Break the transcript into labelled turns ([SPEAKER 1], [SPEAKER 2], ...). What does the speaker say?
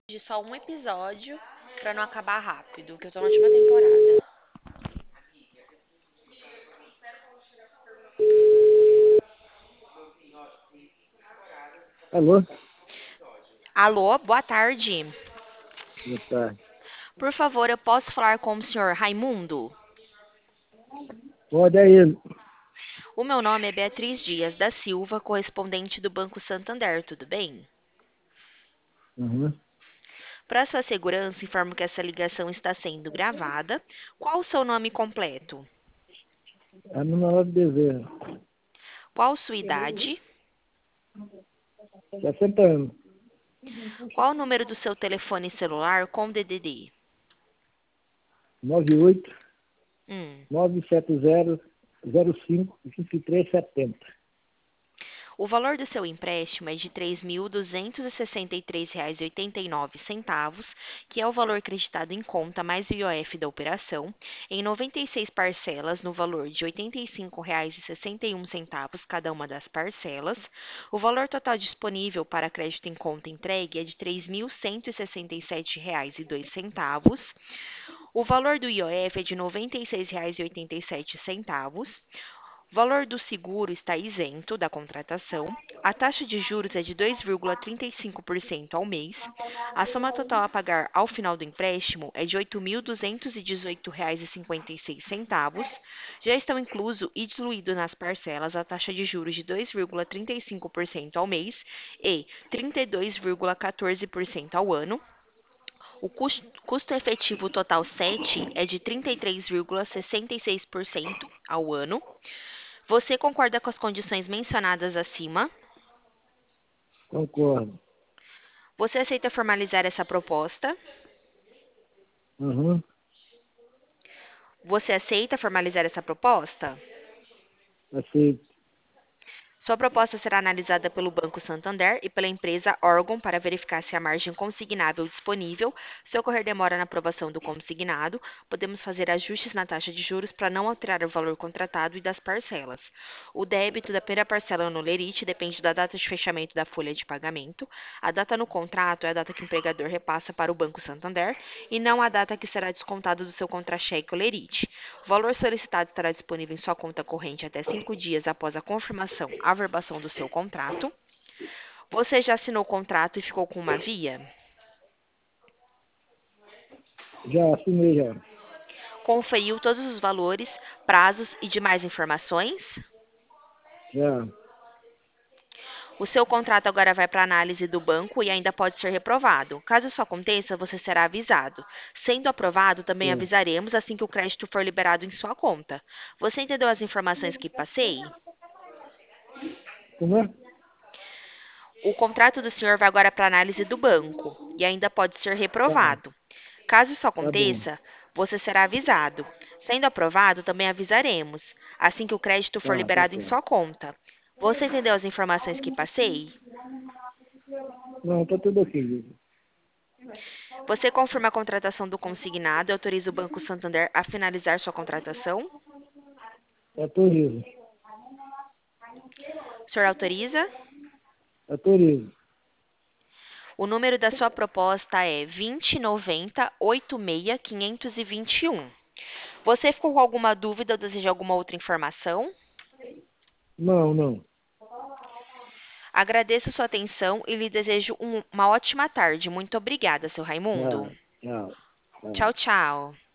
[SPEAKER 1] De só um episódio pra não acabar rápido, que eu tô na última temporada.
[SPEAKER 2] Alô?
[SPEAKER 1] Alô, boa tarde.
[SPEAKER 2] Boa tarde.
[SPEAKER 1] Por favor, eu posso falar com o senhor Raimundo?
[SPEAKER 2] Pode aí.
[SPEAKER 1] O meu nome é Beatriz Dias da Silva, correspondente do Banco Santander, tudo bem?
[SPEAKER 2] Uhum.
[SPEAKER 1] Para sua segurança, informo que essa ligação está sendo gravada. Qual o seu nome completo?
[SPEAKER 2] A minha hora de dever.
[SPEAKER 1] Qual sua idade?
[SPEAKER 2] 60 anos.
[SPEAKER 1] Qual o número do seu telefone celular com DDD?
[SPEAKER 2] 98
[SPEAKER 1] Hum.
[SPEAKER 2] 970 05 2370.
[SPEAKER 1] O valor do seu empréstimo é de R$ 3.263,89, que é o valor creditado em conta mais o IOF da operação, em 96 parcelas no valor de R$ 85,61 cada uma das parcelas. O valor total disponível para crédito em conta entregue é de R$ 3.167,02. O valor do IOF é de R$ 96,87. O valor do seguro está isento da contratação. A taxa de juros é de 2,35% ao mês. A soma total a pagar ao final do empréstimo é de R$ 8.218,56. Já estão incluso e diluído nas parcelas a taxa de juros de 2,35% ao mês e 32,14% ao ano. O custo efetivo total 7 é de 33,66% ao ano. Você concorda com as condições mencionadas acima?
[SPEAKER 2] Concordo.
[SPEAKER 1] Você aceita formalizar essa proposta?
[SPEAKER 2] Uhum.
[SPEAKER 1] Você aceita formalizar essa proposta?
[SPEAKER 2] Aceito.
[SPEAKER 1] Sua proposta será analisada pelo Banco Santander e pela empresa órgão para verificar se a margem consignável disponível. Se ocorrer demora na aprovação do consignado, podemos fazer ajustes na taxa de juros para não alterar o valor contratado e das parcelas. O débito da primeira parcela no Lerite depende da data de fechamento da folha de pagamento. A data no contrato é a data que o empregador repassa para o Banco Santander e não a data que será descontado do seu contra-cheque ou Lerite. O valor solicitado estará disponível em sua conta corrente até 5 dias após a confirmação, averbação do seu contrato. Você já assinou o contrato e ficou com uma via?
[SPEAKER 2] Já assinei já.
[SPEAKER 1] Conferiu todos os valores, prazos e demais informações?
[SPEAKER 2] Já.
[SPEAKER 1] O seu contrato agora vai para análise do banco e ainda pode ser reprovado. Caso isso aconteça, você será avisado. Sendo aprovado, também
[SPEAKER 2] Certo.
[SPEAKER 1] avisaremos assim que o crédito for liberado em sua conta. Você entendeu as informações que passei?
[SPEAKER 2] Como é?
[SPEAKER 1] O contrato do senhor vai agora para análise do banco e ainda pode ser
[SPEAKER 2] Tá.
[SPEAKER 1] reprovado. Caso isso
[SPEAKER 2] Tá bom.
[SPEAKER 1] aconteça, você será avisado. Sendo aprovado, também avisaremos, assim que o crédito for
[SPEAKER 2] Tá
[SPEAKER 1] liberado em
[SPEAKER 2] certo.
[SPEAKER 1] sua conta. Você entendeu as informações que passei?
[SPEAKER 2] Não, tá tudo ok.
[SPEAKER 1] Você confirma a contratação do consignado e autoriza o Banco Santander a finalizar sua contratação?
[SPEAKER 2] Autorizo.
[SPEAKER 1] O senhor autoriza?
[SPEAKER 2] Autorizo.
[SPEAKER 1] O número da sua proposta é 2090-86-521. Você ficou com alguma dúvida ou deseja alguma outra informação?
[SPEAKER 2] Não, não.
[SPEAKER 1] Agradeço sua atenção e lhe desejo uma ótima tarde. Muito obrigada, seu Raimundo.
[SPEAKER 2] Tchau. Tchau.
[SPEAKER 1] Tchau,
[SPEAKER 2] Tchau.
[SPEAKER 1] tchau.